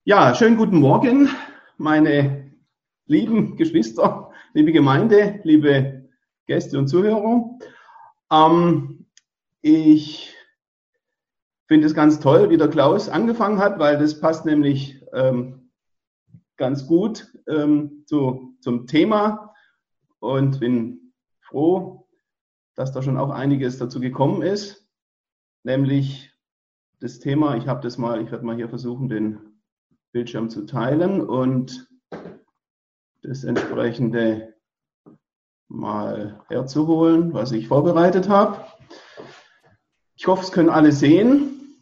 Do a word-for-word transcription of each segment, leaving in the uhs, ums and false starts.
Ja, schönen guten Morgen, meine lieben Geschwister, liebe Gemeinde, liebe Gäste und Zuhörer. Ähm, ich finde es ganz toll, wie der Klaus angefangen hat, weil das passt nämlich ähm, ganz gut ähm, zu, zum Thema und bin froh, dass da schon auch einiges dazu gekommen ist, nämlich das Thema, ich habe das mal, ich werde mal hier versuchen, den Bildschirm zu teilen und das entsprechende mal herzuholen, was ich vorbereitet habe. Ich hoffe, es können alle sehen.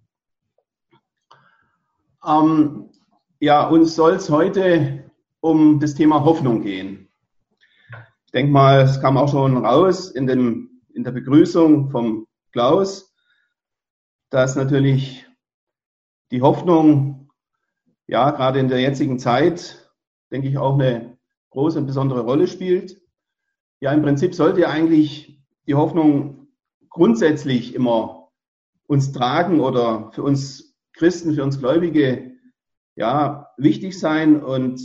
Ähm, ja, uns soll es heute um das Thema Hoffnung gehen. Ich denke mal, es kam auch schon raus in, dem, in der Begrüßung vom Klaus, dass natürlich die Hoffnung, ja, gerade in der jetzigen Zeit, denke ich, auch eine große und besondere Rolle spielt. Ja, im Prinzip sollte ja eigentlich die Hoffnung grundsätzlich immer uns tragen oder für uns Christen, für uns Gläubige, ja, wichtig sein und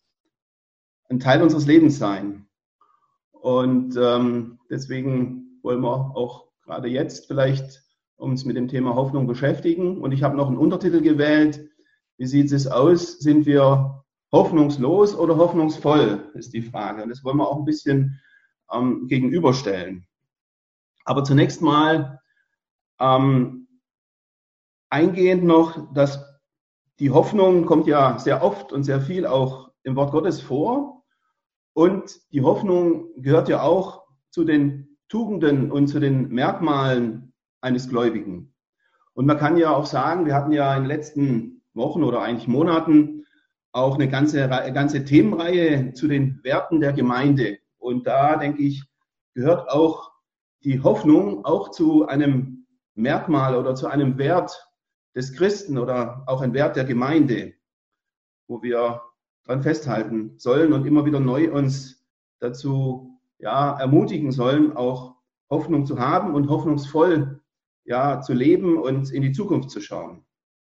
ein Teil unseres Lebens sein. Und ähm, deswegen wollen wir auch gerade jetzt vielleicht uns mit dem Thema Hoffnung beschäftigen. Und ich habe noch einen Untertitel gewählt. Wie sieht es aus? Sind wir hoffnungslos oder hoffnungsvoll, ist die Frage. Und das wollen wir auch ein bisschen ähm, gegenüberstellen. Aber zunächst mal ähm, eingehend noch, dass die Hoffnung kommt ja sehr oft und sehr viel auch im Wort Gottes vor. Und die Hoffnung gehört ja auch zu den Tugenden und zu den Merkmalen eines Gläubigen. Und man kann ja auch sagen, wir hatten ja in den letzten Wochen oder eigentlich Monaten auch eine ganze, ganze Themenreihe zu den Werten der Gemeinde. Und da, denke ich, gehört auch die Hoffnung auch zu einem Merkmal oder zu einem Wert des Christen oder auch ein Wert der Gemeinde, wo wir dran festhalten sollen und immer wieder neu uns dazu ja, ermutigen sollen, auch Hoffnung zu haben und hoffnungsvoll ja, zu leben und in die Zukunft zu schauen.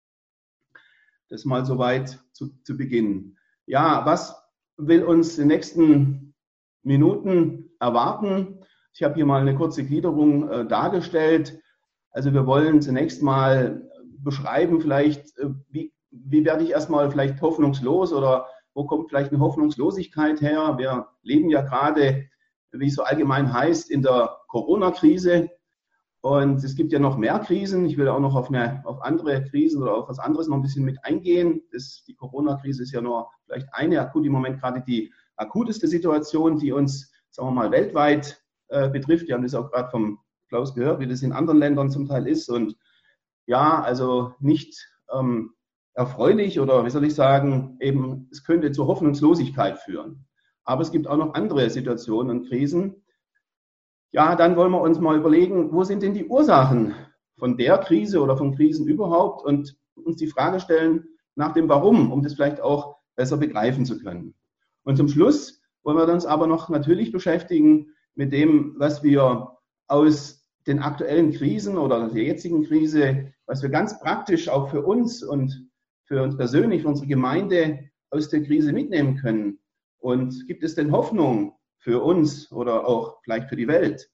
Das mal soweit zu, zu Beginn. Ja, was will uns in den nächsten Minuten erwarten? Ich habe hier mal eine kurze Gliederung äh, dargestellt. Also wir wollen zunächst mal beschreiben, vielleicht, äh, wie, wie werde ich erstmal vielleicht hoffnungslos oder wo kommt vielleicht eine Hoffnungslosigkeit her? Wir leben ja gerade, wie es so allgemein heißt, in der Corona-Krise. Und es gibt ja noch mehr Krisen. Ich will auch noch auf, eine, auf andere Krisen oder auf was anderes noch ein bisschen mit eingehen. Das, die Corona-Krise ist ja nur vielleicht eine, akut im Moment gerade die akuteste Situation, die uns, sagen wir mal, weltweit äh, betrifft. Wir haben das auch gerade vom Klaus gehört, wie das in anderen Ländern zum Teil ist. Und ja, also nicht ähm, erfreulich oder wie soll ich sagen, eben es könnte zur Hoffnungslosigkeit führen. Aber es gibt auch noch andere Situationen und Krisen. Ja, dann wollen wir uns mal überlegen, wo sind denn die Ursachen von der Krise oder von Krisen überhaupt und uns die Frage stellen nach dem Warum, um das vielleicht auch besser begreifen zu können. Und zum Schluss wollen wir uns aber noch natürlich beschäftigen mit dem, was wir aus den aktuellen Krisen oder der jetzigen Krise, was wir ganz praktisch auch für uns und für uns persönlich, für unsere Gemeinde aus der Krise mitnehmen können. Und gibt es denn Hoffnung für uns oder auch vielleicht für die Welt?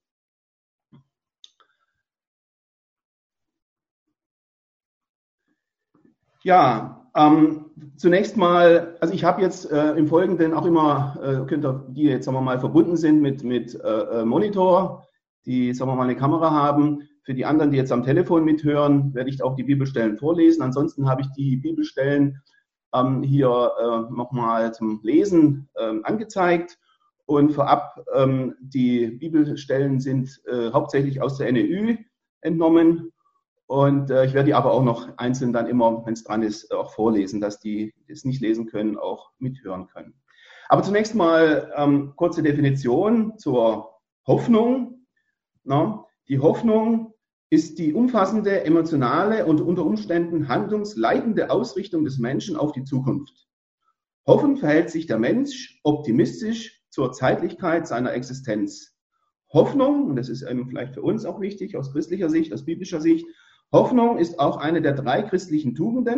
Ja, ähm, zunächst mal, also ich habe jetzt äh, im Folgenden auch immer, äh, könnt ihr, die jetzt sagen wir mal verbunden sind mit, mit äh, Monitor, die sagen wir mal eine Kamera haben. Für die anderen, die jetzt am Telefon mithören, werde ich auch die Bibelstellen vorlesen. Ansonsten habe ich die Bibelstellen ähm, hier äh, nochmal zum Lesen äh, angezeigt. Und vorab, ähm, die Bibelstellen sind äh, hauptsächlich aus der N E Ü entnommen. Und äh, ich werde die aber auch noch einzeln dann immer, wenn es dran ist, auch vorlesen, dass die, die es nicht lesen können, auch mithören können. Aber zunächst mal ähm, kurze Definition zur Hoffnung. Na, die Hoffnung ist die umfassende, emotionale und unter Umständen handlungsleitende Ausrichtung des Menschen auf die Zukunft. Hoffen verhält sich der Mensch optimistisch zur Zeitlichkeit seiner Existenz. Hoffnung, und das ist eben vielleicht für uns auch wichtig aus christlicher Sicht, aus biblischer Sicht, Hoffnung ist auch eine der drei christlichen Tugenden,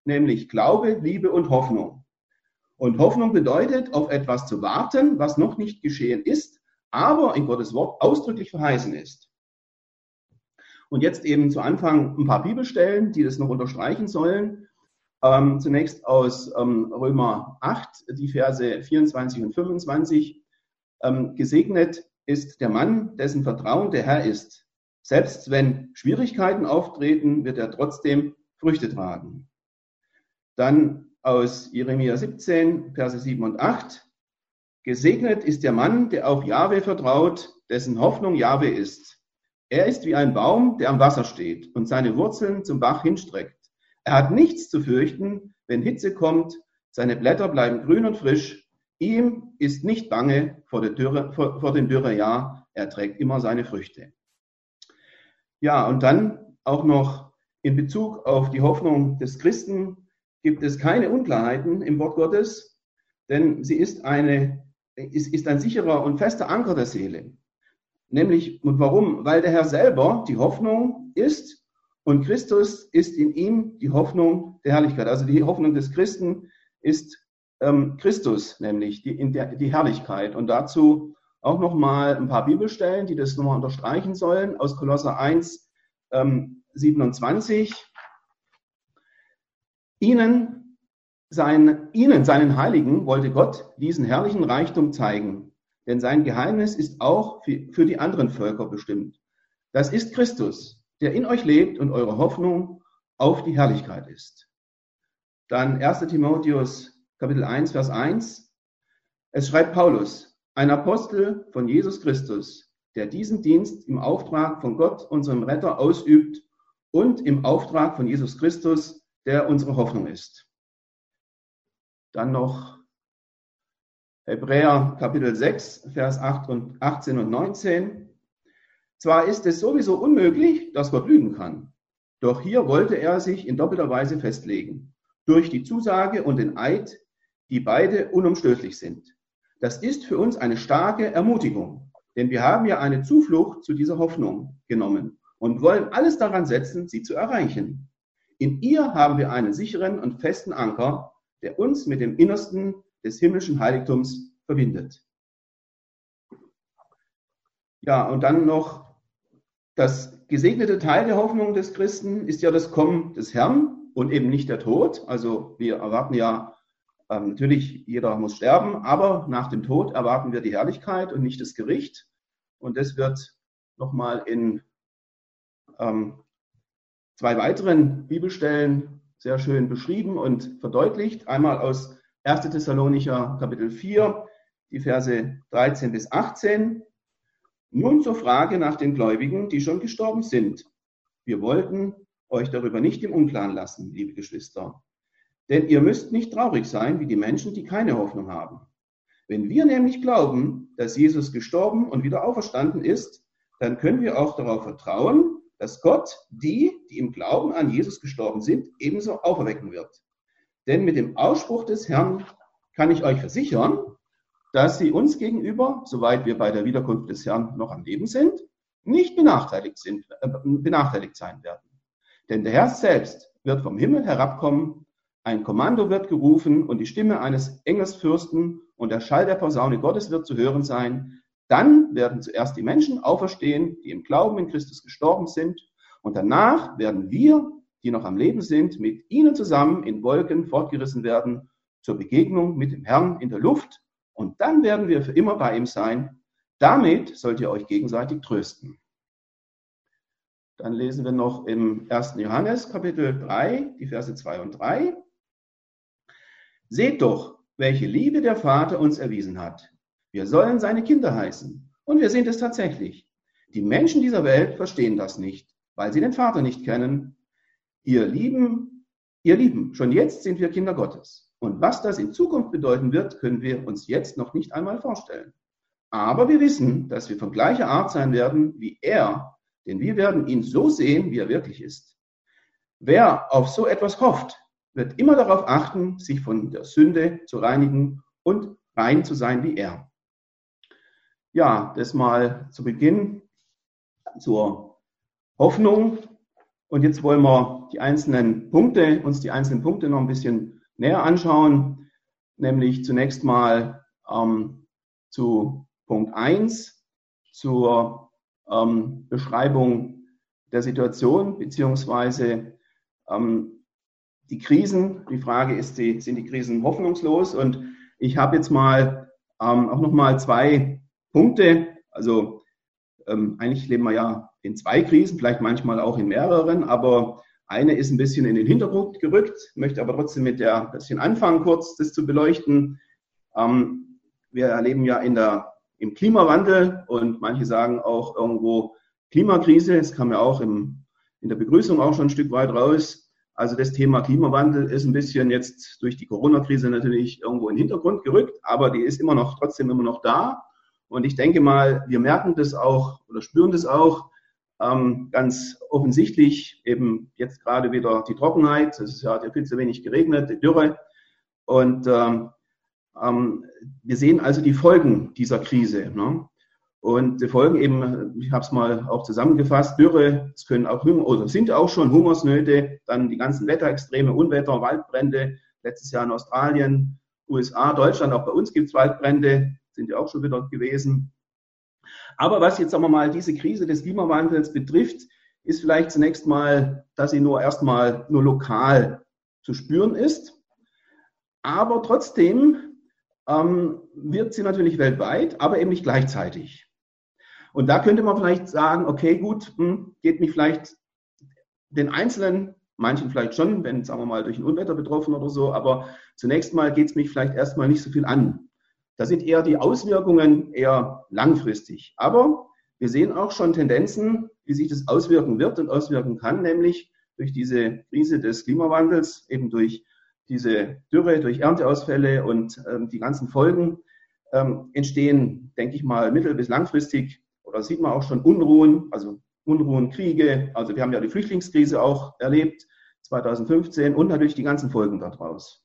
nämlich Glaube, Liebe und Hoffnung. Und Hoffnung bedeutet, auf etwas zu warten, was noch nicht geschehen ist, aber in Gottes Wort ausdrücklich verheißen ist. Und jetzt eben zu Anfang ein paar Bibelstellen, die das noch unterstreichen sollen. Ähm, zunächst aus ähm, Römer acht, die Verse vierundzwanzig und fünfundzwanzig. Ähm, gesegnet ist der Mann, dessen Vertrauen der Herr ist. Selbst wenn Schwierigkeiten auftreten, wird er trotzdem Früchte tragen. Dann aus Jeremia siebzehn, Verse sieben und acht. Gesegnet ist der Mann, der auf Jahwe vertraut, dessen Hoffnung Jahwe ist. Er ist wie ein Baum, der am Wasser steht und seine Wurzeln zum Bach hinstreckt. Er hat nichts zu fürchten, wenn Hitze kommt, seine Blätter bleiben grün und frisch. Ihm ist nicht bange vor, der Dürre, vor, vor dem Dürrejahr, er trägt immer seine Früchte. Ja, und dann auch noch in Bezug auf die Hoffnung des Christen gibt es keine Unklarheiten im Wort Gottes, denn sie ist, eine, ist, ist ein sicherer und fester Anker der Seele. Nämlich, und warum? Weil der Herr selber die Hoffnung ist und Christus ist in ihm die Hoffnung der Herrlichkeit. Also die Hoffnung des Christen ist ähm, Christus, nämlich die, in der, die Herrlichkeit. Und dazu auch nochmal ein paar Bibelstellen, die das nochmal unterstreichen sollen, aus Kolosser eins, ähm, siebenundzwanzig. Ihnen, sein, ihnen, seinen Heiligen, wollte Gott diesen herrlichen Reichtum zeigen, denn sein Geheimnis ist auch für, für die anderen Völker bestimmt. Das ist Christus, der in euch lebt und eure Hoffnung auf die Herrlichkeit ist. Dann erster Timotheus, Kapitel eins, Vers eins. Es schreibt Paulus, ein Apostel von Jesus Christus, der diesen Dienst im Auftrag von Gott, unserem Retter, ausübt und im Auftrag von Jesus Christus, der unsere Hoffnung ist. Dann noch Hebräer Kapitel sechs, Vers achtzehn und neunzehn. Zwar ist es sowieso unmöglich, dass Gott lügen kann, doch hier wollte er sich in doppelter Weise festlegen, durch die Zusage und den Eid, die beide unumstößlich sind. Das ist für uns eine starke Ermutigung, denn wir haben ja eine Zuflucht zu dieser Hoffnung genommen und wollen alles daran setzen, sie zu erreichen. In ihr haben wir einen sicheren und festen Anker, der uns mit dem Innersten des himmlischen Heiligtums verbindet. Ja, und dann noch das gesegnete Teil der Hoffnung des Christen ist ja das Kommen des Herrn und eben nicht der Tod. Also wir erwarten ja, ähm, natürlich, jeder muss sterben, aber nach dem Tod erwarten wir die Herrlichkeit und nicht das Gericht. Und das wird nochmal in ähm, zwei weiteren Bibelstellen sehr schön beschrieben und verdeutlicht. Einmal aus erster Thessalonicher Kapitel vier, die Verse dreizehn bis achtzehn. Nun zur Frage nach den Gläubigen, die schon gestorben sind. Wir wollten euch darüber nicht im Unklaren lassen, liebe Geschwister. Denn ihr müsst nicht traurig sein wie die Menschen, die keine Hoffnung haben. Wenn wir nämlich glauben, dass Jesus gestorben und wieder auferstanden ist, dann können wir auch darauf vertrauen, dass Gott die, die im Glauben an Jesus gestorben sind, ebenso auferwecken wird. Denn mit dem Ausspruch des Herrn kann ich euch versichern, dass sie uns gegenüber, soweit wir bei der Wiederkunft des Herrn noch am Leben sind, nicht benachteiligt, sind, äh, benachteiligt sein werden. Denn der Herr selbst wird vom Himmel herabkommen, ein Kommando wird gerufen und die Stimme eines Engelsfürsten und der Schall der Posaune Gottes wird zu hören sein. Dann werden zuerst die Menschen auferstehen, die im Glauben in Christus gestorben sind. Und danach werden wir, die noch am Leben sind, mit ihnen zusammen in Wolken fortgerissen werden zur Begegnung mit dem Herrn in der Luft. Und dann werden wir für immer bei ihm sein. Damit sollt ihr euch gegenseitig trösten. Dann lesen wir noch im ersten Johannes Kapitel drei, die Verse zwei und drei. Seht doch, welche Liebe der Vater uns erwiesen hat. Wir sollen seine Kinder heißen. Und wir sind es tatsächlich. Die Menschen dieser Welt verstehen das nicht, weil sie den Vater nicht kennen. Ihr Lieben, ihr Lieben, schon jetzt sind wir Kinder Gottes. Und was das in Zukunft bedeuten wird, können wir uns jetzt noch nicht einmal vorstellen. Aber wir wissen, dass wir von gleicher Art sein werden wie er, denn wir werden ihn so sehen, wie er wirklich ist. Wer auf so etwas hofft, wird immer darauf achten, sich von der Sünde zu reinigen und rein zu sein wie er. Ja, das mal zu Beginn zur Hoffnung. Und jetzt wollen wir wir die einzelnen Punkte, uns die einzelnen Punkte noch ein bisschen näher anschauen, nämlich zunächst mal ähm, zu Punkt eins, zur ähm, Beschreibung der Situation beziehungsweise ähm, die Krisen. Die Frage ist, die, sind die Krisen hoffnungslos? Und ich habe jetzt mal ähm, auch nochmal zwei Punkte. Also ähm, eigentlich leben wir ja in zwei Krisen, vielleicht manchmal auch in mehreren, aber eine ist ein bisschen in den Hintergrund gerückt, möchte aber trotzdem mit der bisschen anfangen, kurz das zu beleuchten. Ähm, wir erleben ja in der, im Klimawandel und manche sagen auch irgendwo Klimakrise. Es kam ja auch im, in der Begrüßung auch schon ein Stück weit raus. Also das Thema Klimawandel ist ein bisschen jetzt durch die Corona-Krise natürlich irgendwo in den Hintergrund gerückt, aber die ist immer noch, trotzdem immer noch da. Und ich denke mal, wir merken das auch oder spüren das auch ähm, ganz offensichtlich, eben jetzt gerade wieder die Trockenheit, es ist ja viel zu wenig geregnet, die Dürre. Und ähm, ähm, wir sehen also die Folgen dieser Krise, ne? Und die Folgen eben, ich habe es mal auch zusammengefasst, Dürre, es können auch oder sind auch schon Hungersnöte, dann die ganzen Wetterextreme, Unwetter, Waldbrände, letztes Jahr in Australien, U S A, Deutschland, auch bei uns gibt es Waldbrände, sind ja auch schon wieder gewesen. Aber was jetzt sagen wir mal diese Krise des Klimawandels betrifft, ist vielleicht zunächst mal, dass sie nur erstmal nur lokal zu spüren ist. Aber trotzdem ähm, wird sie natürlich weltweit, aber eben nicht gleichzeitig. Und da könnte man vielleicht sagen, okay, gut, hm, geht mich vielleicht den Einzelnen, manchen vielleicht schon, wenn, sagen wir mal, durch ein Unwetter betroffen oder so, aber zunächst mal geht es mich vielleicht erstmal nicht so viel an. Da sind eher die Auswirkungen eher langfristig. Aber wir sehen auch schon Tendenzen, wie sich das auswirken wird und auswirken kann, nämlich durch diese Krise des Klimawandels, eben durch diese Dürre, durch Ernteausfälle und ähm, die ganzen Folgen ähm, entstehen, denke ich mal, mittel- bis langfristig. Oder sieht man auch schon Unruhen, also Unruhen, Kriege. Also wir haben ja die Flüchtlingskrise auch erlebt, zweitausendfünfzehn, und natürlich die ganzen Folgen daraus.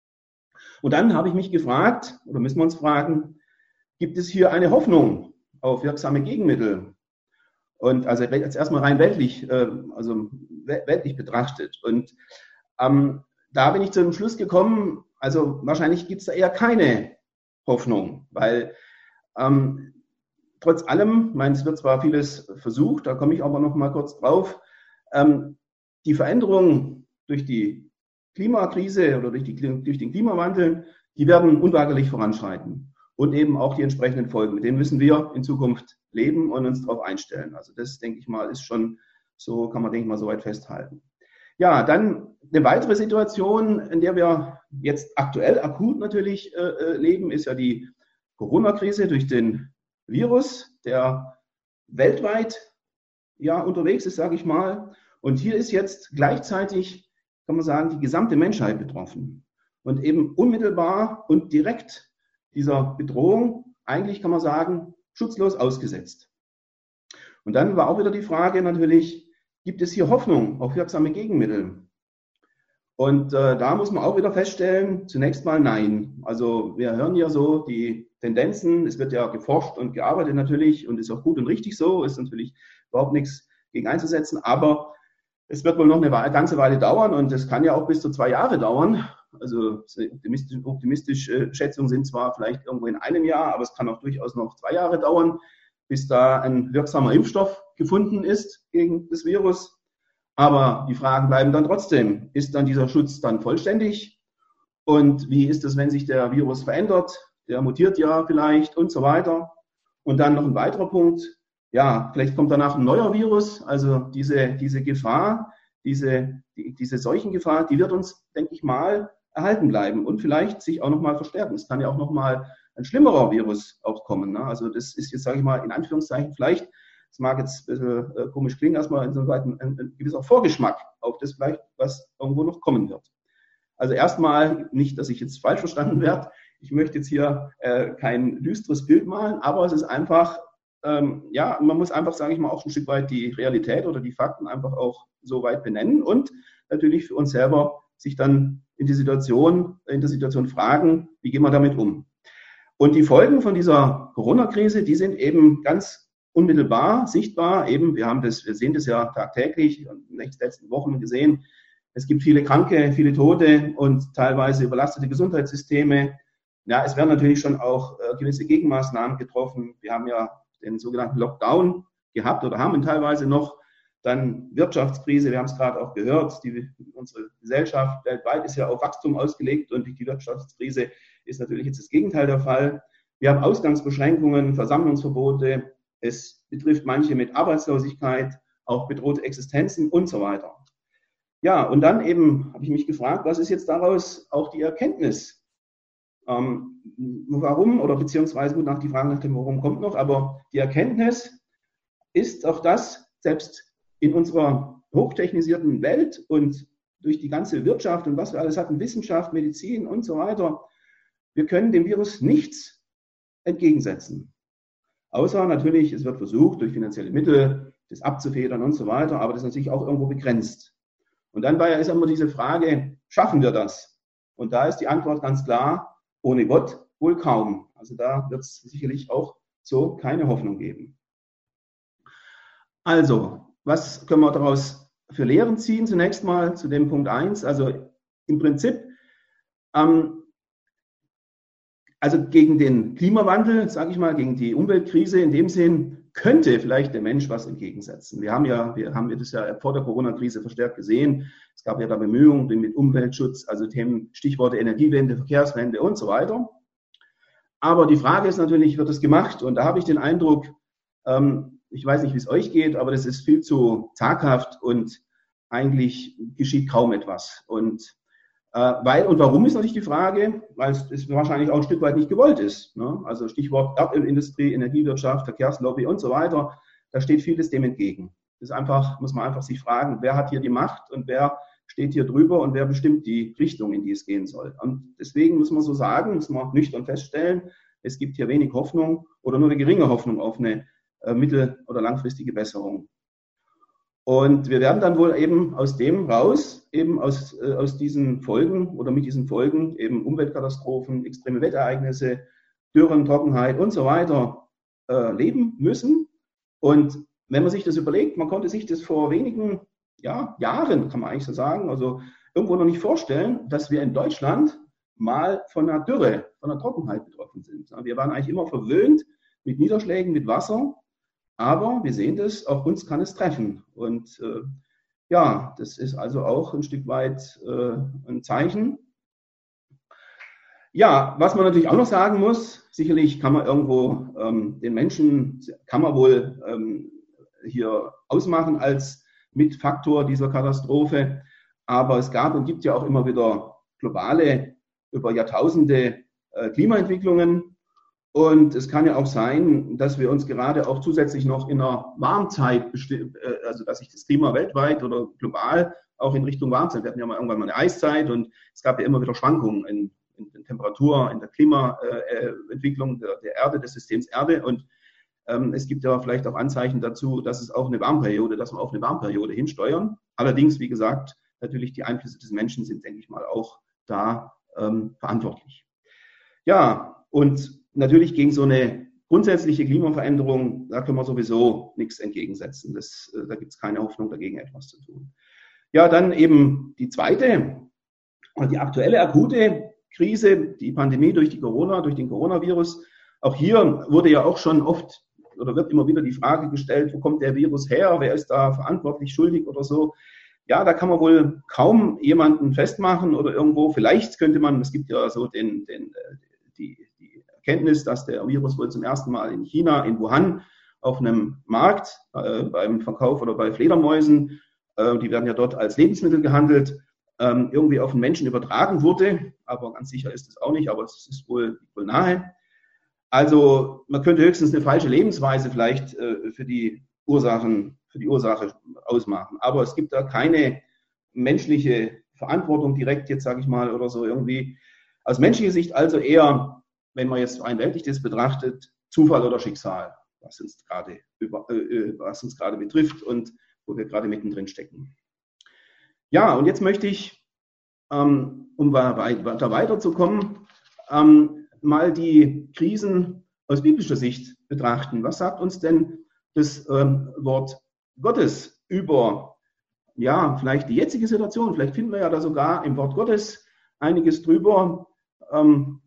Und dann habe ich mich gefragt, oder müssen wir uns fragen, gibt es hier eine Hoffnung auf wirksame Gegenmittel? Und also jetzt erstmal rein weltlich, also weltlich betrachtet. Und ähm, da bin ich zu dem Schluss gekommen, also wahrscheinlich gibt es da eher keine Hoffnung, weil ähm, trotz allem, ich meine, es wird zwar vieles versucht, da komme ich aber noch mal kurz drauf, ähm, die Veränderungen durch die Klimakrise oder durch, die, durch den Klimawandel, die werden unweigerlich voranschreiten. Und eben auch die entsprechenden Folgen. Mit denen müssen wir in Zukunft leben und uns darauf einstellen. Also das, denke ich mal, ist schon so, kann man, denke ich mal, soweit festhalten. Ja, dann eine weitere Situation, in der wir jetzt aktuell akut natürlich äh, leben, ist ja die Corona-Krise durch den Virus, der weltweit ja unterwegs ist, sage ich mal. Und hier ist jetzt gleichzeitig, kann man sagen, die gesamte Menschheit betroffen. Und eben unmittelbar und direkt dieser Bedrohung, eigentlich kann man sagen, schutzlos ausgesetzt. Und dann war auch wieder die Frage natürlich, gibt es hier Hoffnung auf wirksame Gegenmittel? Und äh, da muss man auch wieder feststellen, zunächst mal nein. Also wir hören ja so die Tendenzen, es wird ja geforscht und gearbeitet natürlich und ist auch gut und richtig so, ist natürlich überhaupt nichts gegen einzusetzen, aber es wird wohl noch eine ganze Weile dauern und es kann ja auch bis zu zwei Jahre dauern. Also optimistisch, optimistische Schätzungen sind zwar vielleicht irgendwo in einem Jahr, aber es kann auch durchaus noch zwei Jahre dauern, bis da ein wirksamer Impfstoff gefunden ist gegen das Virus. Aber die Fragen bleiben dann trotzdem. Ist dann dieser Schutz dann vollständig? Und wie ist es, wenn sich der Virus verändert? Der mutiert ja vielleicht und so weiter. Und dann noch ein weiterer Punkt. Ja, vielleicht kommt danach ein neuer Virus. Also diese, diese Gefahr, diese, die, diese Seuchengefahr, die wird uns, denke ich mal, erhalten bleiben und vielleicht sich auch nochmal verstärken. Es kann ja auch nochmal ein schlimmerer Virus auch kommen. Ne? Also das ist jetzt, sage ich mal, in Anführungszeichen vielleicht, das mag jetzt ein bisschen äh, komisch klingen, erstmal insoweit ein, ein, ein gewisser Vorgeschmack auf das vielleicht, was irgendwo noch kommen wird. Also erstmal nicht, dass ich jetzt falsch verstanden werde. Ich möchte jetzt hier äh, kein düsteres Bild malen, aber es ist einfach, ähm, ja, man muss einfach, sage ich mal, auch ein Stück weit die Realität oder die Fakten einfach auch so weit benennen und natürlich für uns selber sich dann in die Situation, in der Situation fragen, wie gehen wir damit um? Und die Folgen von dieser Corona-Krise, die sind eben ganz unmittelbar sichtbar. Eben, wir haben das, wir sehen das ja tagtäglich und in den letzten Wochen gesehen. Es gibt viele Kranke, viele Tote und teilweise überlastete Gesundheitssysteme. Ja, es werden natürlich schon auch äh, gewisse Gegenmaßnahmen getroffen. Wir haben ja den sogenannten Lockdown gehabt oder haben ihn teilweise noch. Dann Wirtschaftskrise, wir haben es gerade auch gehört, die, unsere Gesellschaft weltweit ist ja auf Wachstum ausgelegt und durch die Wirtschaftskrise ist natürlich jetzt das Gegenteil der Fall. Wir haben Ausgangsbeschränkungen, Versammlungsverbote, es betrifft manche mit Arbeitslosigkeit, auch bedrohte Existenzen und so weiter. Ja, und dann eben habe ich mich gefragt, was ist jetzt daraus auch die Erkenntnis? Ähm, warum oder beziehungsweise, gut, nach die Frage nach dem Warum kommt noch, aber die Erkenntnis ist auch das, selbst in unserer hochtechnisierten Welt und durch die ganze Wirtschaft und was wir alles hatten, Wissenschaft, Medizin und so weiter, wir können dem Virus nichts entgegensetzen. Außer natürlich, es wird versucht, durch finanzielle Mittel das abzufedern und so weiter, aber das ist natürlich auch irgendwo begrenzt. Und dann war ja ist immer diese Frage, schaffen wir das? Und da ist die Antwort ganz klar, ohne Gott wohl kaum. Also da wird es sicherlich auch so keine Hoffnung geben. Also, was können wir daraus für Lehren ziehen? Zunächst mal zu dem Punkt eins. Also im Prinzip, ähm, also gegen den Klimawandel, sage ich mal, gegen die Umweltkrise in dem Sinn, könnte vielleicht der Mensch was entgegensetzen. Wir haben ja, wir haben das ja vor der Corona-Krise verstärkt gesehen. Es gab ja da Bemühungen mit Umweltschutz, also Themen, Stichworte Energiewende, Verkehrswende und so weiter. Aber die Frage ist natürlich, wird es gemacht? Und da habe ich den Eindruck, ähm, ich weiß nicht, wie es euch geht, aber das ist viel zu zaghaft und eigentlich geschieht kaum etwas. Und äh, weil und warum ist natürlich die Frage, weil es, es wahrscheinlich auch ein Stück weit nicht gewollt ist. Ne? Also Stichwort Erdölindustrie, Energiewirtschaft, Verkehrslobby und so weiter. Da steht vieles dem entgegen. Das ist einfach, muss man einfach sich fragen, wer hat hier die Macht und wer steht hier drüber und wer bestimmt die Richtung, in die es gehen soll. Und deswegen muss man so sagen, muss man nüchtern feststellen, es gibt hier wenig Hoffnung oder nur eine geringe Hoffnung auf eine mittel- oder langfristige Besserung. Und wir werden dann wohl eben aus dem raus, eben aus, äh, aus diesen Folgen oder mit diesen Folgen eben Umweltkatastrophen, extreme Wetterereignisse, Dürren, Trockenheit und so weiter äh, leben müssen. Und wenn man sich das überlegt, man konnte sich das vor wenigen ja, Jahren, kann man eigentlich so sagen, also irgendwo noch nicht vorstellen, dass wir in Deutschland mal von einer Dürre, von einer Trockenheit betroffen sind. Wir waren eigentlich immer verwöhnt mit Niederschlägen, mit Wasser. Aber wir sehen das, auch uns kann es treffen. Und äh, ja, das ist also auch ein Stück weit äh, ein Zeichen. Ja, was man natürlich auch noch sagen muss, sicherlich kann man irgendwo ähm, den Menschen, kann man wohl ähm, hier ausmachen als Mitfaktor dieser Katastrophe. Aber es gab und gibt ja auch immer wieder globale, über Jahrtausende äh, Klimaentwicklungen. Und es kann ja auch sein, dass wir uns gerade auch zusätzlich noch in einer Warmzeit, also dass sich das Klima weltweit oder global auch in Richtung Warmzeit, wir hatten ja mal irgendwann mal eine Eiszeit und es gab ja immer wieder Schwankungen in, in der Temperatur, in der Klimaentwicklung der, der Erde, des Systems Erde. Und ähm, es gibt ja vielleicht auch Anzeichen dazu, dass es auch eine Warmperiode, dass wir auf eine Warmperiode hinsteuern. Allerdings, wie gesagt, natürlich die Einflüsse des Menschen sind, denke ich mal, auch da ähm, verantwortlich. Ja, und natürlich gegen so eine grundsätzliche Klimaveränderung, da können wir sowieso nichts entgegensetzen. Das, da gibt es keine Hoffnung, dagegen etwas zu tun. Ja, dann eben die zweite, die aktuelle akute Krise, die Pandemie durch die Corona, durch den Coronavirus. Auch hier wurde ja auch schon oft oder wird immer wieder die Frage gestellt, wo kommt der Virus her? Wer ist da verantwortlich, schuldig oder so? Ja, da kann man wohl kaum jemanden festmachen oder irgendwo. Vielleicht könnte man, es gibt ja so den, den, die, die Erkenntnis, dass der Virus wohl zum ersten Mal in China, in Wuhan, auf einem Markt äh, beim Verkauf oder bei Fledermäusen, äh, die werden ja dort als Lebensmittel gehandelt, ähm, irgendwie auf den Menschen übertragen wurde. Aber ganz sicher ist es auch nicht, aber es ist wohl, wohl nahe. Also man könnte höchstens eine falsche Lebensweise vielleicht äh, für die Ursachen, für die Ursache ausmachen. Aber es gibt da keine menschliche Verantwortung direkt, jetzt sage ich mal, oder so irgendwie. Aus menschlicher Sicht also eher, wenn man jetzt rein weltlich das betrachtet, Zufall oder Schicksal, was uns gerade über, äh, was uns gerade betrifft und wo wir gerade mittendrin stecken. Ja, und jetzt möchte ich, ähm, um weiter weiterzukommen, ähm, mal die Krisen aus biblischer Sicht betrachten. Was sagt uns denn das ähm, Wort Gottes über, ja, vielleicht die jetzige Situation, vielleicht finden wir ja da sogar im Wort Gottes einiges drüber. Ähm,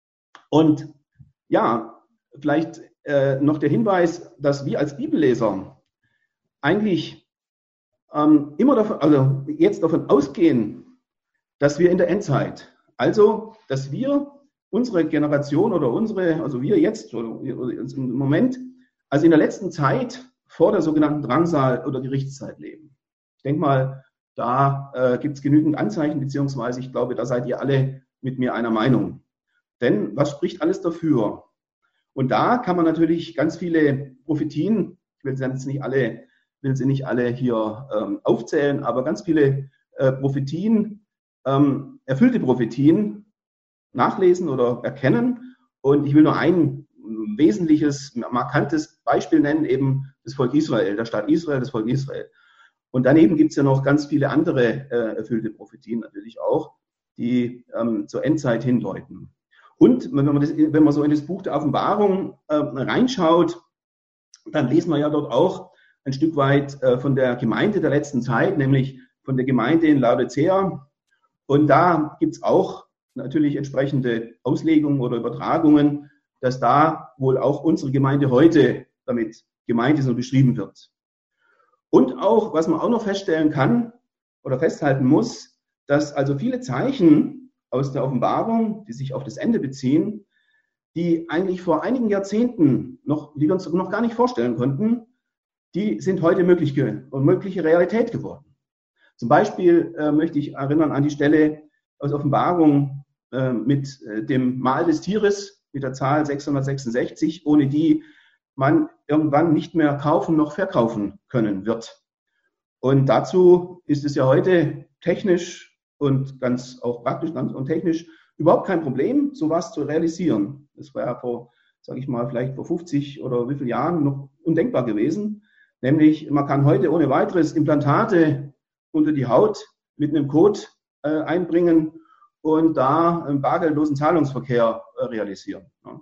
und ja, vielleicht äh, noch der Hinweis, dass wir als Bibelleser eigentlich ähm, immer davon, also jetzt davon ausgehen, dass wir in der Endzeit, also dass wir unsere Generation oder unsere, also wir jetzt oder im Moment, also in der letzten Zeit vor der sogenannten Drangsal- oder Gerichtszeit leben. Ich denke mal, da äh, gibt es genügend Anzeichen, beziehungsweise ich glaube, da seid ihr alle mit mir einer Meinung. Denn was spricht alles dafür? Und da kann man natürlich ganz viele Prophetien, ich will sie jetzt nicht alle, will sie nicht alle hier ähm, aufzählen, aber ganz viele äh, Prophetien, ähm, erfüllte Prophetien nachlesen oder erkennen. Und ich will nur ein wesentliches, markantes Beispiel nennen, eben das Volk Israel, der Staat Israel, das Volk Israel. Und daneben gibt es ja noch ganz viele andere äh, erfüllte Prophetien natürlich auch, die ähm, zur Endzeit hindeuten. Und wenn man, das, wenn man so in das Buch der Offenbarung äh, reinschaut, dann lesen wir ja dort auch ein Stück weit äh, von der Gemeinde der letzten Zeit, nämlich von der Gemeinde in Laodicea. Und da gibt es auch natürlich entsprechende Auslegungen oder Übertragungen, dass da wohl auch unsere Gemeinde heute damit gemeint ist und beschrieben wird. Und auch, was man auch noch feststellen kann oder festhalten muss, dass also viele Zeichen aus der Offenbarung, die sich auf das Ende beziehen, die eigentlich vor einigen Jahrzehnten noch, die wir uns noch gar nicht vorstellen konnten, die sind heute möglich und mögliche Realität geworden. Zum Beispiel äh, möchte ich erinnern an die Stelle aus Offenbarung äh, mit äh, dem Mal des Tieres, mit der Zahl sechshundertsechsundsechzig, ohne die man irgendwann nicht mehr kaufen noch verkaufen können wird. Und dazu ist es ja heute technisch und ganz auch praktisch und technisch überhaupt kein Problem, sowas zu realisieren. Das war ja vor, sage ich mal, vielleicht vor fünfzig oder wie vielen Jahren noch undenkbar gewesen. Nämlich, man kann heute ohne weiteres Implantate unter die Haut mit einem Code äh, einbringen und da einen bargeldlosen Zahlungsverkehr äh, realisieren. Ja.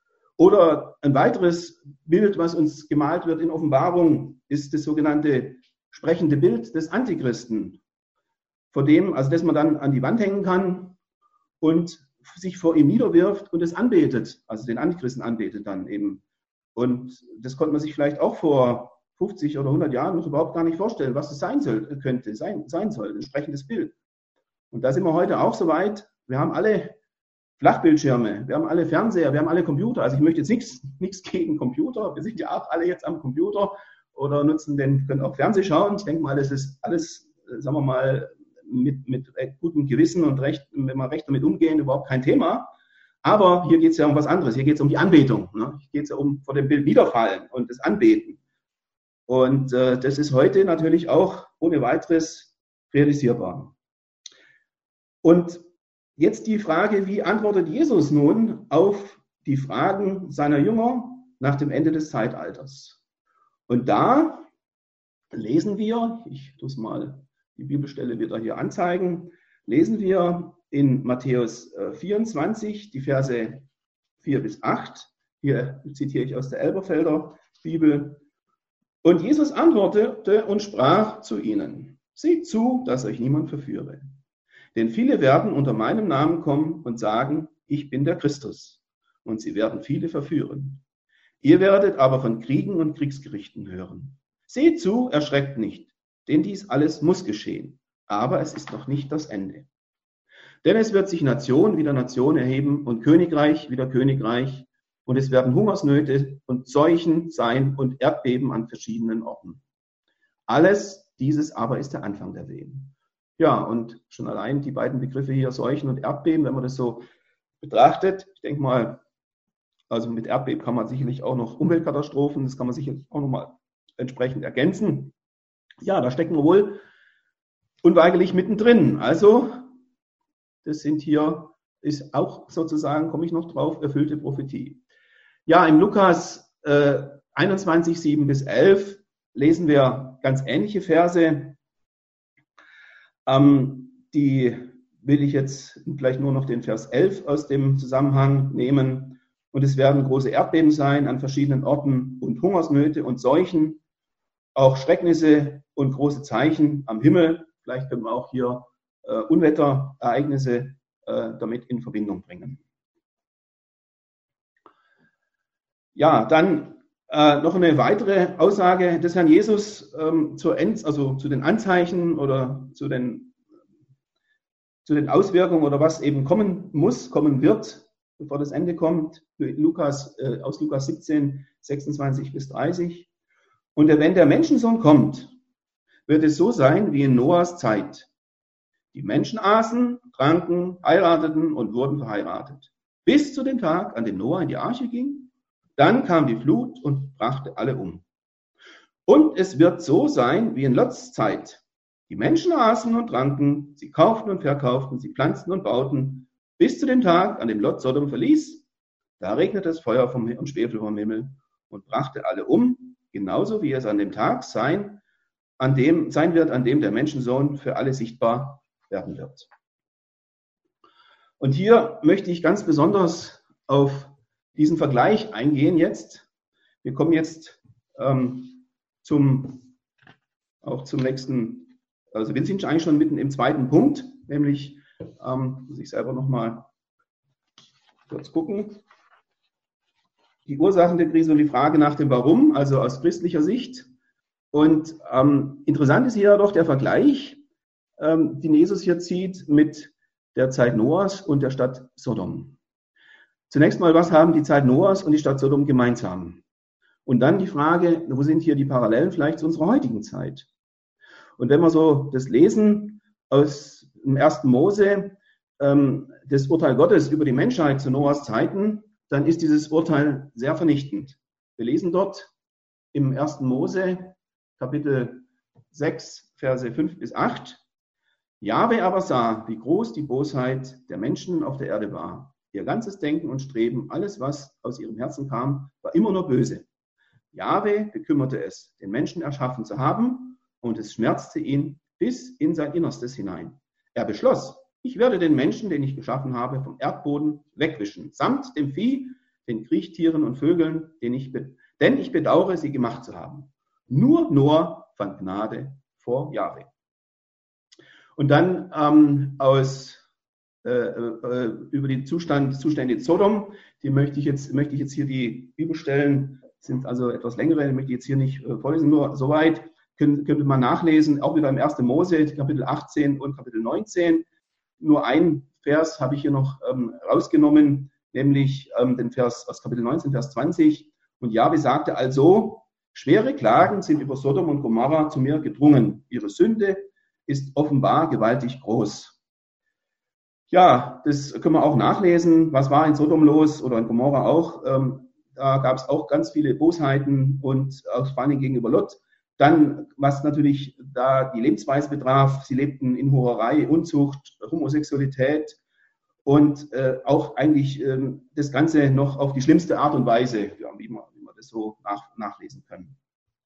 Oder ein weiteres Bild, was uns gemalt wird in Offenbarung, ist das sogenannte sprechende Bild des Antichristen, vor dem, also das man dann an die Wand hängen kann und sich vor ihm niederwirft und es anbetet, also den Antichristen anbetet dann eben. Und das konnte man sich vielleicht auch vor fünfzig oder hundert Jahren noch überhaupt gar nicht vorstellen, was es sein soll, könnte, sein, sein soll, ein sprechendes Bild. Und da sind wir heute auch so weit, wir haben alle Flachbildschirme, wir haben alle Fernseher, wir haben alle Computer. Also ich möchte jetzt nichts, nichts gegen Computer. Wir sind ja auch alle jetzt am Computer oder nutzen den, können auch Fernsehen schauen. Ich denke mal, das ist alles, sagen wir mal, mit, mit gutem Gewissen und Recht, wenn wir recht damit umgehen, überhaupt kein Thema. Aber hier geht es ja um was anderes. Hier geht es um die Anbetung. Ne? Hier geht es ja um vor dem Bild niederfallen und das Anbeten. Und äh, das ist heute natürlich auch ohne weiteres realisierbar. Und jetzt die Frage, wie antwortet Jesus nun auf die Fragen seiner Jünger nach dem Ende des Zeitalters? Und da lesen wir, ich tue es mal die Bibelstelle wieder hier anzeigen, lesen wir in Matthäus vierundzwanzig, die Verse vier bis acht. Hier zitiere ich aus der Elberfelder Bibel. Und Jesus antwortete und sprach zu ihnen: Seht zu, dass euch niemand verführe. Denn viele werden unter meinem Namen kommen und sagen, ich bin der Christus. Und sie werden viele verführen. Ihr werdet aber von Kriegen und Kriegsgerichten hören. Seht zu, erschreckt nicht, denn dies alles muss geschehen. Aber es ist noch nicht das Ende. Denn es wird sich Nation wider Nation erheben und Königreich wider Königreich. Und es werden Hungersnöte und Seuchen sein und Erdbeben an verschiedenen Orten. Alles dieses aber ist der Anfang der Wehen. Ja, und schon allein die beiden Begriffe hier, Seuchen und Erdbeben, wenn man das so betrachtet, ich denke mal, also mit Erdbeben kann man sicherlich auch noch Umweltkatastrophen, das kann man sicherlich auch nochmal entsprechend ergänzen. Ja, da stecken wir wohl unweigerlich mittendrin. Also, das sind hier, ist auch sozusagen, komme ich noch drauf, erfüllte Prophetie. Ja, im Lukas äh, einundzwanzig, sieben bis elf lesen wir ganz ähnliche Verse. Ähm, die will ich jetzt vielleicht nur noch den Vers elf aus dem Zusammenhang nehmen. Und es werden große Erdbeben sein an verschiedenen Orten und Hungersnöte und Seuchen, auch Schrecknisse und große Zeichen am Himmel. Vielleicht können wir auch hier äh, Unwetterereignisse äh, damit in Verbindung bringen. Ja, dann äh, noch eine weitere Aussage des Herrn Jesus ähm, zur End, also zu den Anzeichen oder zu den, zu den Auswirkungen oder was eben kommen muss, kommen wird, bevor das Ende kommt. Lukas, äh, aus Lukas siebzehn, sechsundzwanzig bis dreißig. Und wenn der Menschensohn kommt, wird es so sein wie in Noahs Zeit. Die Menschen aßen, tranken, heirateten und wurden verheiratet. Bis zu dem Tag, an dem Noah in die Arche ging. Dann kam die Flut und brachte alle um. Und es wird so sein wie in Lots Zeit. Die Menschen aßen und tranken, sie kauften und verkauften, sie pflanzten und bauten, bis zu dem Tag, an dem Lot Sodom verließ. Da regnete das Feuer vom, und Schwefel vom Himmel und brachte alle um, genauso wie es an dem Tag sein, an dem, sein wird, an dem der Menschensohn für alle sichtbar werden wird. Und hier möchte ich ganz besonders auf diesen Vergleich eingehen jetzt. Wir kommen jetzt ähm, zum, auch zum nächsten, also wir sind eigentlich schon mitten im zweiten Punkt, nämlich, ähm, muss ich selber nochmal kurz gucken, die Ursachen der Krise und die Frage nach dem Warum, also aus christlicher Sicht. Und ähm, interessant ist hier doch der Vergleich, ähm, den Jesus hier zieht mit der Zeit Noahs und der Stadt Sodom. Zunächst mal, was haben die Zeit Noahs und die Stadt Sodom gemeinsam? Und dann die Frage, wo sind hier die Parallelen vielleicht zu unserer heutigen Zeit? Und wenn wir so das lesen aus dem ersten Mose, ähm, das Urteil Gottes über die Menschheit zu Noahs Zeiten, dann ist dieses Urteil sehr vernichtend. Wir lesen dort im ersten Mose, Kapitel sechs, Verse fünf bis acht. Jahwe aber sah, wie groß die Bosheit der Menschen auf der Erde war. Ihr ganzes Denken und Streben, alles, was aus ihrem Herzen kam, war immer nur böse. Jahwe bekümmerte es, den Menschen erschaffen zu haben, und es schmerzte ihn bis in sein Innerstes hinein. Er beschloss, ich werde den Menschen, den ich geschaffen habe, vom Erdboden wegwischen, samt dem Vieh, den Kriechtieren und Vögeln, den ich be- denn ich bedauere, sie gemacht zu haben. Nur Noah fand Gnade vor Jahwe. Und dann ähm, aus äh, äh, über die Zustand, Zustände in Sodom, die möchte ich jetzt möchte ich jetzt hier die Bibelstellen sind also etwas längere, die möchte ich jetzt hier nicht äh, vorlesen, nur soweit können, könnte man nachlesen, auch wieder im ersten Mose, Kapitel achtzehn und Kapitel neunzehn. Nur ein Vers habe ich hier noch ähm, rausgenommen, nämlich ähm, den Vers aus Kapitel neunzehn, Vers zwanzig. Und Jahwe sagte also, schwere Klagen sind über Sodom und Gomorra zu mir gedrungen. Ihre Sünde ist offenbar gewaltig groß. Ja, das können wir auch nachlesen. Was war in Sodom los oder in Gomorra auch? Ähm, da gab es auch ganz viele Bosheiten und auch vor allem gegenüber Lot. Dann, was natürlich da die Lebensweise betraf, sie lebten in Hurerei, Unzucht, Homosexualität und äh, auch eigentlich äh, das Ganze noch auf die schlimmste Art und Weise, ja, wie, man, wie man das so nach, nachlesen können.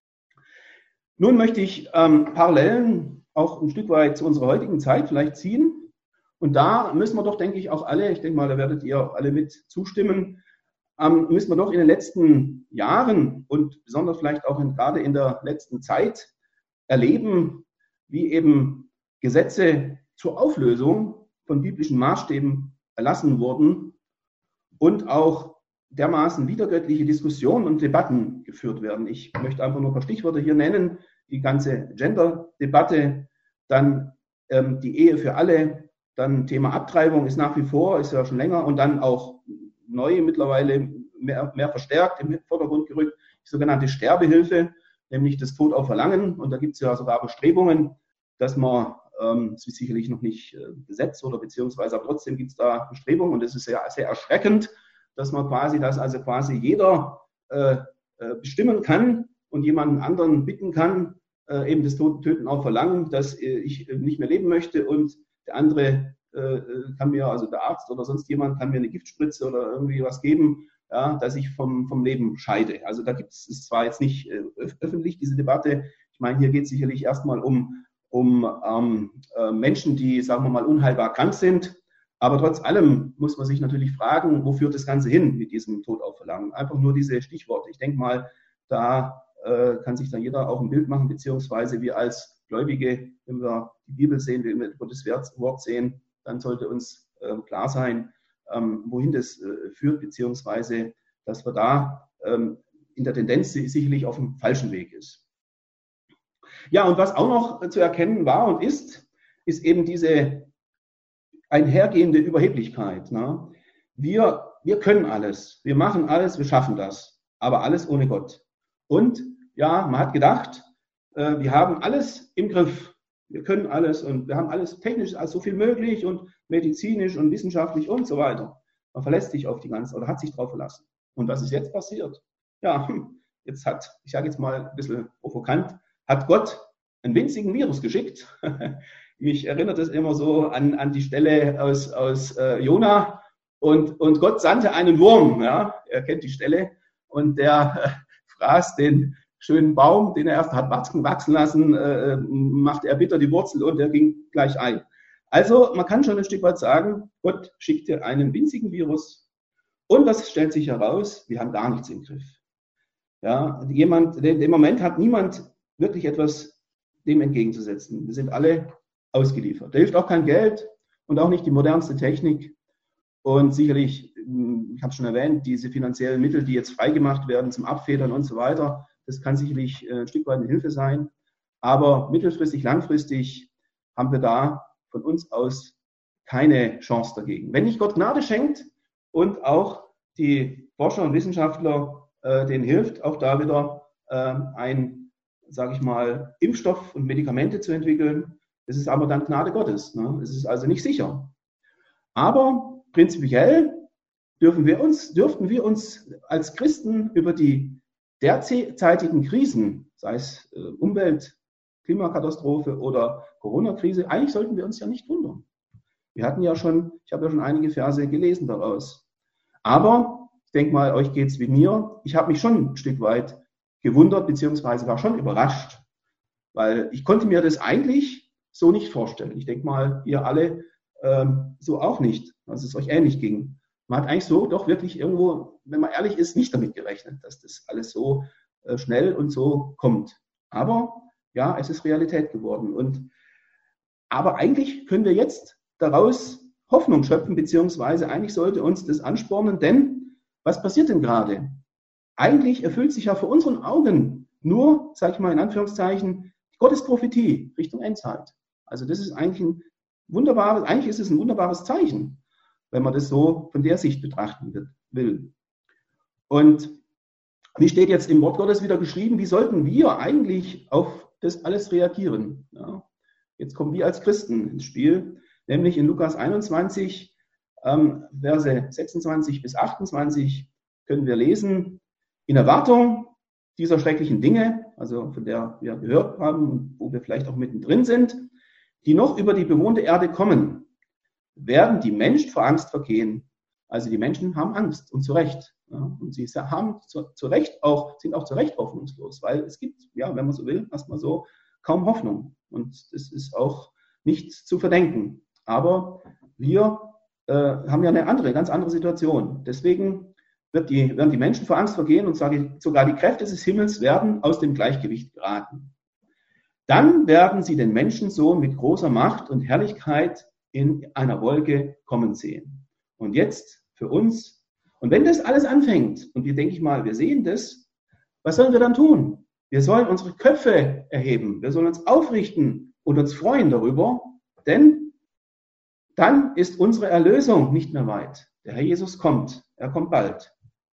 Nun möchte ich ähm, Parallelen auch ein Stück weit zu unserer heutigen Zeit vielleicht ziehen. Und da müssen wir doch, denke ich, auch alle, ich denke mal, da werdet ihr alle mit zustimmen, ähm, müssen wir doch in den letzten Jahren und besonders vielleicht auch in, gerade in der letzten Zeit erleben, wie eben Gesetze zur Auflösung von biblischen Maßstäben erlassen wurden und auch dermaßen widergöttliche Diskussionen und Debatten geführt werden. Ich möchte einfach nur ein paar Stichworte hier nennen. Die ganze Gender-Debatte, dann ähm, die Ehe für alle, dann Thema Abtreibung ist nach wie vor, ist ja schon länger und dann auch neu mittlerweile mehr, mehr verstärkt im Vordergrund gerückt, die sogenannte Sterbehilfe, nämlich das Tod auf Verlangen. Und da gibt es ja sogar Bestrebungen, dass man, ähm, das ist sicherlich noch nicht äh, Gesetz oder beziehungsweise, aber trotzdem gibt es da Bestrebungen und das ist sehr, sehr erschreckend, dass man quasi, dass also quasi jeder äh, äh, bestimmen kann und jemanden anderen bitten kann, äh, eben das Töten auf Verlangen, dass äh, ich äh, nicht mehr leben möchte und der andere äh, kann mir, also der Arzt oder sonst jemand, kann mir eine Giftspritze oder irgendwie was geben, ja, dass ich vom, vom Leben scheide. Also da gibt es, ist zwar jetzt nicht äh, öffentlich diese Debatte, ich meine, hier geht es sicherlich erstmal um, um ähm, äh, Menschen, die, sagen wir mal, unheilbar krank sind, Aber trotz allem muss man sich natürlich fragen, wo führt das Ganze hin mit diesem Tod auf Verlangen? Einfach nur diese Stichworte. Ich denke mal, da äh, kann sich dann jeder auch ein Bild machen, beziehungsweise wir als Gläubige, wenn wir die Bibel sehen, wenn wir Gottes Wort sehen, dann sollte uns äh, klar sein, ähm, wohin das äh, führt, beziehungsweise dass wir da ähm, in der Tendenz sicherlich auf dem falschen Weg ist. Ja, und was auch noch zu erkennen war und ist, ist eben diese einhergehende Überheblichkeit. Ne? Wir, wir können alles, wir machen alles, wir schaffen das, aber alles ohne Gott. Und ja, man hat gedacht, äh, wir haben alles im Griff, wir können alles und wir haben alles technisch, also so viel möglich und medizinisch und wissenschaftlich und so weiter. Man verlässt sich auf die ganze, oder hat sich darauf verlassen. Und was ist jetzt passiert? Ja, jetzt hat, ich sage jetzt mal ein bisschen provokant, hat Gott einen winzigen Virus geschickt. Mich erinnert es immer so an, an die Stelle aus, aus äh, Jona. Und, und Gott sandte einen Wurm, ja, er kennt die Stelle, und der äh, fraß den schönen Baum, den er erst hat wachsen, wachsen lassen, äh, machte er bitter die Wurzel und er ging gleich ein. Also man kann schon ein Stück weit sagen, Gott schickte einen winzigen Virus und was stellt sich heraus? Wir haben gar nichts im Griff. Ja, jemand, im Moment hat niemand wirklich etwas dem entgegenzusetzen. Wir sind alle ausgeliefert. Da hilft auch kein Geld und auch nicht die modernste Technik. Und sicherlich, ich habe schon erwähnt, diese finanziellen Mittel, die jetzt freigemacht werden zum Abfedern und so weiter, das kann sicherlich ein Stück weit eine Hilfe sein. Aber mittelfristig, langfristig haben wir da von uns aus keine Chance dagegen. Wenn nicht Gott Gnade schenkt und auch die Forscher und Wissenschaftler äh, denen hilft, auch da wieder äh, ein, sage ich mal, Impfstoff und Medikamente zu entwickeln, das ist aber dann Gnade Gottes. Ne? Es ist also nicht sicher. Aber prinzipiell dürfen wir uns, dürften wir uns als Christen über die derzeitigen Krisen, sei es äh, Umwelt, Klimakatastrophe oder Corona-Krise, eigentlich sollten wir uns ja nicht wundern. Wir hatten ja schon, ich habe ja schon einige Verse gelesen daraus. Aber ich denke mal, euch geht es wie mir. Ich habe mich schon ein Stück weit gewundert, beziehungsweise war schon überrascht, weil ich konnte mir das eigentlich so nicht vorstellen. Ich denke mal, ihr alle ähm, so auch nicht, dass es euch ähnlich ging. Man hat eigentlich so doch wirklich irgendwo, wenn man ehrlich ist, nicht damit gerechnet, dass das alles so äh, schnell und so kommt. Aber ja, es ist Realität geworden. Und, aber eigentlich können wir jetzt daraus Hoffnung schöpfen, beziehungsweise eigentlich sollte uns das anspornen, denn was passiert denn gerade? Eigentlich erfüllt sich ja vor unseren Augen nur, sage ich mal in Anführungszeichen, Gottes Prophetie Richtung Endzeit. Also das ist eigentlich ein wunderbares, eigentlich ist es ein wunderbares Zeichen, wenn man das so von der Sicht betrachten will. Und wie steht jetzt im Wort Gottes wieder geschrieben, wie sollten wir eigentlich auf das alles reagieren? Ja, jetzt kommen wir als Christen ins Spiel, nämlich in Lukas einundzwanzig, ähm, Verse sechsundzwanzig bis achtundzwanzig können wir lesen, in Erwartung dieser schrecklichen Dinge, also von der wir gehört haben und wo wir vielleicht auch mittendrin sind, die noch über die bewohnte Erde kommen, werden die Menschen vor Angst vergehen. Also die Menschen haben Angst und zu Recht. Ja, und sie haben zu, zu Recht auch, sind auch zu Recht hoffnungslos, weil es gibt, ja, wenn man so will, erstmal so kaum Hoffnung. Und das ist auch nicht zu verdenken. Aber wir äh, haben ja eine andere, ganz andere Situation. Deswegen wird die, werden die Menschen vor Angst vergehen und sage, sogar die Kräfte des Himmels werden aus dem Gleichgewicht geraten. Dann werden sie den Menschensohn mit großer Macht und Herrlichkeit in einer Wolke kommen sehen. Und jetzt für uns, und wenn das alles anfängt, und wir denke ich mal, wir sehen das, was sollen wir dann tun? Wir sollen unsere Köpfe erheben, wir sollen uns aufrichten und uns freuen darüber, denn dann ist unsere Erlösung nicht mehr weit. Der Herr Jesus kommt, er kommt bald.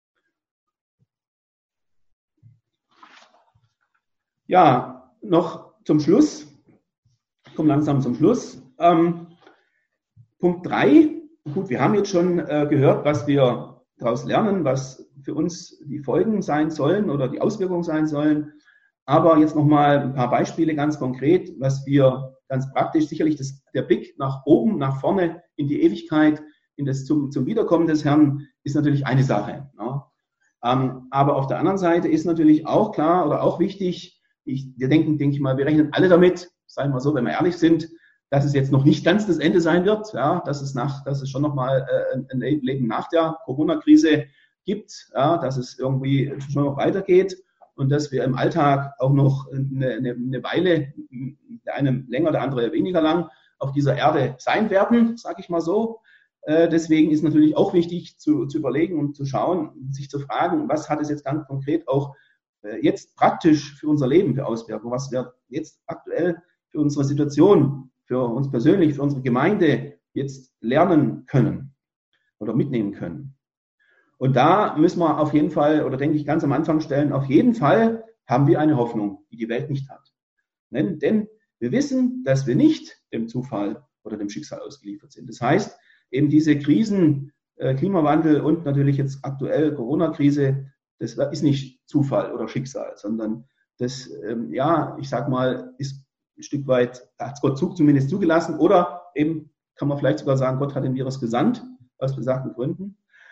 Ja, noch zum Schluss, ich komme langsam zum Schluss. Ähm, Punkt drei, gut, wir haben jetzt schon äh, gehört, was wir daraus lernen, was für uns die Folgen sein sollen oder die Auswirkungen sein sollen. Aber jetzt nochmal ein paar Beispiele ganz konkret, was wir ganz praktisch, sicherlich das, der Blick nach oben, nach vorne in die Ewigkeit, in das zum, zum Wiederkommen des Herrn, ist natürlich eine Sache. Ja. Ähm, aber auf der anderen Seite ist natürlich auch klar oder auch wichtig, ich, wir denken, denke ich mal, wir rechnen alle damit, sagen wir mal so, wenn wir ehrlich sind, dass es jetzt noch nicht ganz das Ende sein wird, ja, dass es nach, dass es schon nochmal äh, ein Leben nach der Corona-Krise gibt, ja, dass es irgendwie schon noch weitergeht und dass wir im Alltag auch noch eine, eine, eine Weile, der eine länger, der andere weniger lang, auf dieser Erde sein werden, sage ich mal so. Äh, deswegen ist natürlich auch wichtig zu, zu überlegen und zu schauen, sich zu fragen, was hat es jetzt ganz konkret auch äh, jetzt praktisch für unser Leben für Auswirkungen, was wir jetzt aktuell für unsere Situation, für uns persönlich, für unsere Gemeinde jetzt lernen können oder mitnehmen können. Und da müssen wir auf jeden Fall, oder denke ich ganz am Anfang stellen, auf jeden Fall haben wir eine Hoffnung, die die Welt nicht hat. Denn, denn wir wissen, dass wir nicht dem Zufall oder dem Schicksal ausgeliefert sind. Das heißt, eben diese Krisen, äh, Klimawandel und natürlich jetzt aktuell Corona-Krise, das ist nicht Zufall oder Schicksal, sondern das, ähm, ja, ich sag mal, ist ein Stück weit, hat Gott zumindest zugelassen oder eben kann man vielleicht sogar sagen, Gott hat den Virus gesandt, aus besagten Gründen.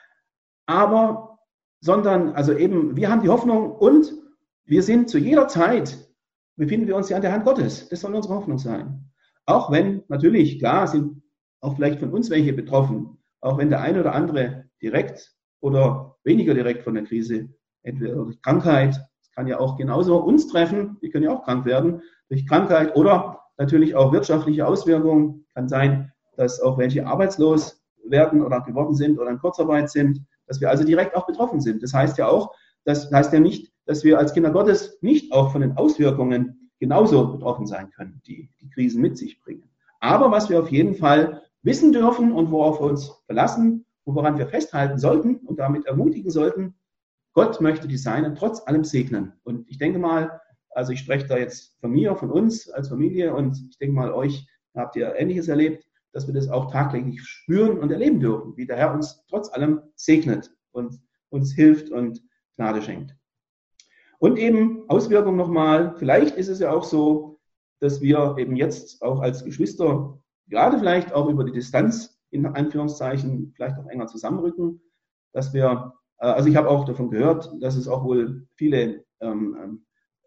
Aber, sondern, also eben, wir haben die Hoffnung und wir sind zu jeder Zeit, befinden wir uns ja an der Hand Gottes. Das soll unsere Hoffnung sein. Auch wenn, natürlich, klar, sind auch vielleicht von uns welche betroffen, auch wenn der eine oder andere direkt oder weniger direkt von der Krise, entweder durch Krankheit, das kann ja auch genauso uns treffen, wir können ja auch krank werden, durch Krankheit oder natürlich auch wirtschaftliche Auswirkungen, kann sein, dass auch welche arbeitslos werden oder geworden sind oder in Kurzarbeit sind, dass wir also direkt auch betroffen sind. Das heißt ja auch, das heißt ja nicht, dass wir als Kinder Gottes nicht auch von den Auswirkungen genauso betroffen sein können, die die Krisen mit sich bringen. Aber was wir auf jeden Fall wissen dürfen und worauf wir uns verlassen und woran wir festhalten sollten und damit ermutigen sollten, Gott möchte die Seinen trotz allem segnen. Und ich denke mal, also ich spreche da jetzt von mir, von uns als Familie und ich denke mal, euch habt ihr Ähnliches erlebt, dass wir das auch tagtäglich spüren und erleben dürfen, wie der Herr uns trotz allem segnet und uns hilft und Gnade schenkt. Und eben Auswirkungen nochmal, vielleicht ist es ja auch so, dass wir eben jetzt auch als Geschwister, gerade vielleicht auch über die Distanz, in Anführungszeichen, vielleicht auch enger zusammenrücken, dass wir, also ich habe auch davon gehört, dass es auch wohl viele, ähm,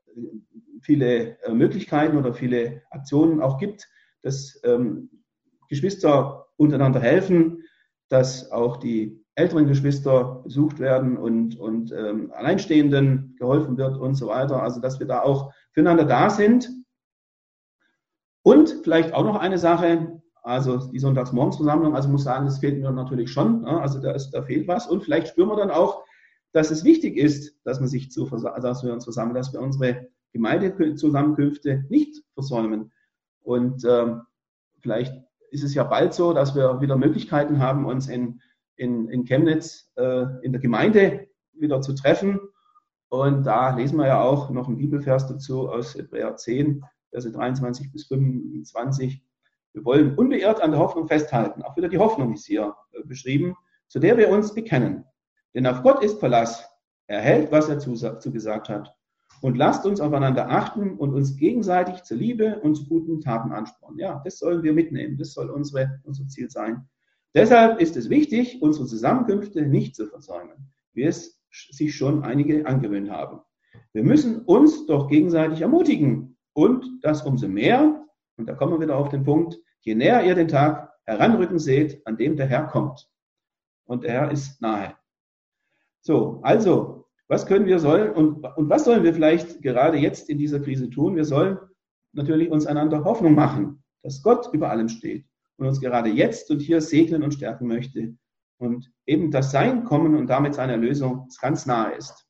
viele Möglichkeiten oder viele Aktionen auch gibt, dass ähm, Geschwister untereinander helfen, dass auch die älteren Geschwister besucht werden und, und ähm, Alleinstehenden geholfen wird und so weiter. Also dass wir da auch füreinander da sind. Und vielleicht auch noch eine Sache, also die Sonntagsmorgensversammlung, also ich muss sagen, das fehlt mir natürlich schon. Ne? Also da, ist, da fehlt was. Und vielleicht spüren wir dann auch, dass es wichtig ist, dass man sich zu, dass wir uns versammeln, dass wir unsere Gemeindezusammenkünfte nicht versäumen. Und ähm, vielleicht ist es ja bald so, dass wir wieder Möglichkeiten haben, uns in, in, in Chemnitz äh, in der Gemeinde wieder zu treffen. Und da lesen wir ja auch noch einen Bibelvers dazu aus Hebräer zehn, Verse dreiundzwanzig bis fünfundzwanzig. Wir wollen unbeirrt an der Hoffnung festhalten. Auch wieder die Hoffnung ist hier äh, beschrieben, zu der wir uns bekennen. Denn auf Gott ist Verlass. Er hält, was er zugesagt hat. Und lasst uns aufeinander achten und uns gegenseitig zur Liebe und zu guten Taten anspornen. Ja, das sollen wir mitnehmen. Das soll unsere, unser Ziel sein. Deshalb ist es wichtig, unsere Zusammenkünfte nicht zu versäumen, wie es sich schon einige angewöhnt haben. Wir müssen uns doch gegenseitig ermutigen. Und das umso mehr, und da kommen wir wieder auf den Punkt, je näher ihr den Tag heranrücken seht, an dem der Herr kommt. Und der Herr ist nahe. So, also, was können wir sollen und, und was sollen wir vielleicht gerade jetzt in dieser Krise tun? Wir sollen natürlich uns einander Hoffnung machen, dass Gott über allem steht und uns gerade jetzt und hier segnen und stärken möchte und eben das Sein kommen und damit seine Erlösung ganz nahe ist.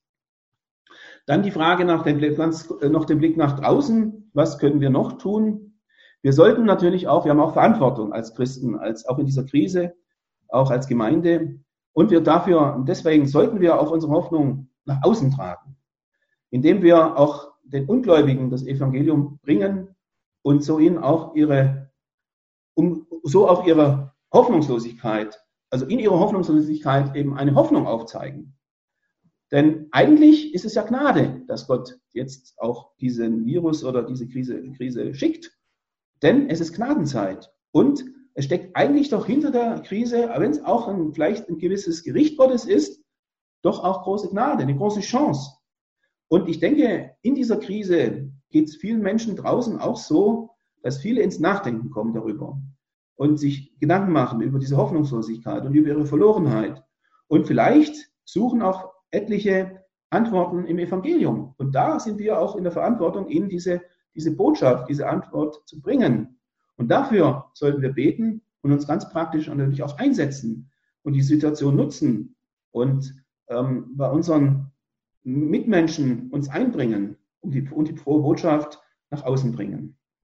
Dann die Frage nach dem Blick, noch den Blick nach draußen. Was können wir noch tun? Wir sollten natürlich auch, wir haben auch Verantwortung als Christen, als auch in dieser Krise, auch als Gemeinde. Und wir dafür, deswegen sollten wir auch unsere Hoffnung nach außen tragen, indem wir auch den Ungläubigen das Evangelium bringen und so ihnen auch ihre, um, so auch ihre Hoffnungslosigkeit, also in ihrer Hoffnungslosigkeit eben eine Hoffnung aufzeigen. Denn eigentlich ist es ja Gnade, dass Gott jetzt auch diesen Virus oder diese Krise, Krise schickt, denn es ist Gnadenzeit und es steckt eigentlich doch hinter der Krise, wenn es auch ein, vielleicht ein gewisses Gericht Gottes ist, doch auch große Gnade, eine große Chance. Und ich denke, in dieser Krise geht es vielen Menschen draußen auch so, dass viele ins Nachdenken kommen darüber und sich Gedanken machen über diese Hoffnungslosigkeit und über ihre Verlorenheit. Und vielleicht suchen auch etliche Antworten im Evangelium. Und da sind wir auch in der Verantwortung, ihnen diese, diese Botschaft, diese Antwort zu bringen. Und dafür sollten wir beten und uns ganz praktisch natürlich auch einsetzen und die Situation nutzen und ähm, bei unseren Mitmenschen uns einbringen und die, und die frohe Botschaft nach außen bringen.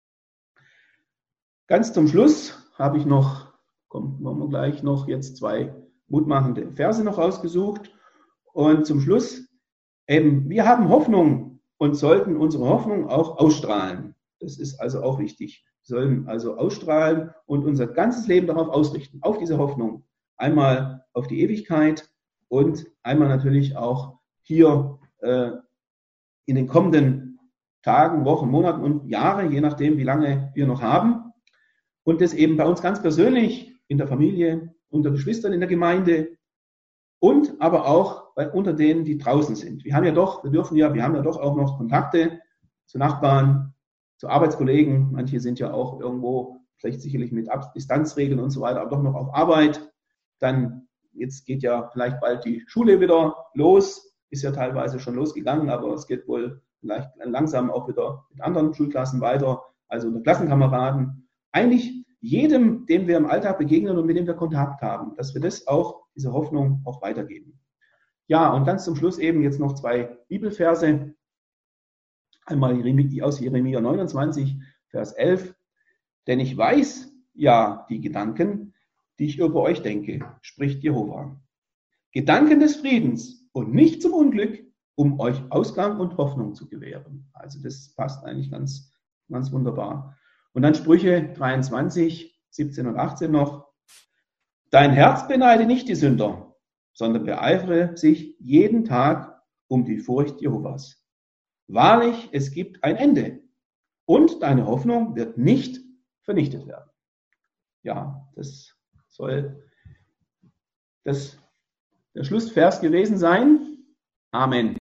Ganz zum Schluss habe ich noch, kommen wir gleich noch, jetzt zwei mutmachende Verse noch rausgesucht. Und zum Schluss, eben, wir haben Hoffnung und sollten unsere Hoffnung auch ausstrahlen. Das ist also auch wichtig. Wir sollen also ausstrahlen und unser ganzes Leben darauf ausrichten, auf diese Hoffnung. Einmal auf die Ewigkeit und einmal natürlich auch hier äh, in den kommenden Tagen, Wochen, Monaten und Jahren, je nachdem, wie lange wir noch haben. Und das eben bei uns ganz persönlich, in der Familie, unter Geschwistern in der Gemeinde und aber auch bei, unter denen, die draußen sind. Wir haben ja doch, wir dürfen ja, wir haben ja doch auch noch Kontakte zu Nachbarn, zu Arbeitskollegen. Manche sind ja auch irgendwo, vielleicht sicherlich mit Distanzregeln und so weiter, aber doch noch auf Arbeit. Dann, jetzt geht ja vielleicht bald die Schule wieder los, ist ja teilweise schon losgegangen, aber es geht wohl vielleicht langsam auch wieder mit anderen Schulklassen weiter, also unter Klassenkameraden. Eigentlich jedem, dem wir im Alltag begegnen und mit dem wir Kontakt haben, dass wir das auch, diese Hoffnung auch weitergeben. Ja, und ganz zum Schluss eben jetzt noch zwei Bibelverse. Einmal aus Jeremia neunundzwanzig, Vers elf. Denn ich weiß ja die Gedanken, die ich über euch denke, spricht Jehova. Gedanken des Friedens und nicht zum Unglück, um euch Ausgang und Hoffnung zu gewähren. Also das passt eigentlich ganz, ganz wunderbar. Und dann Sprüche dreiundzwanzig, siebzehn und achtzehn noch. Dein Herz beneide nicht die Sünder, sondern beeifere sich jeden Tag um die Furcht Jehovas. Wahrlich, es gibt ein Ende und deine Hoffnung wird nicht vernichtet werden. Ja, das soll das der Schlussvers gewesen sein. Amen.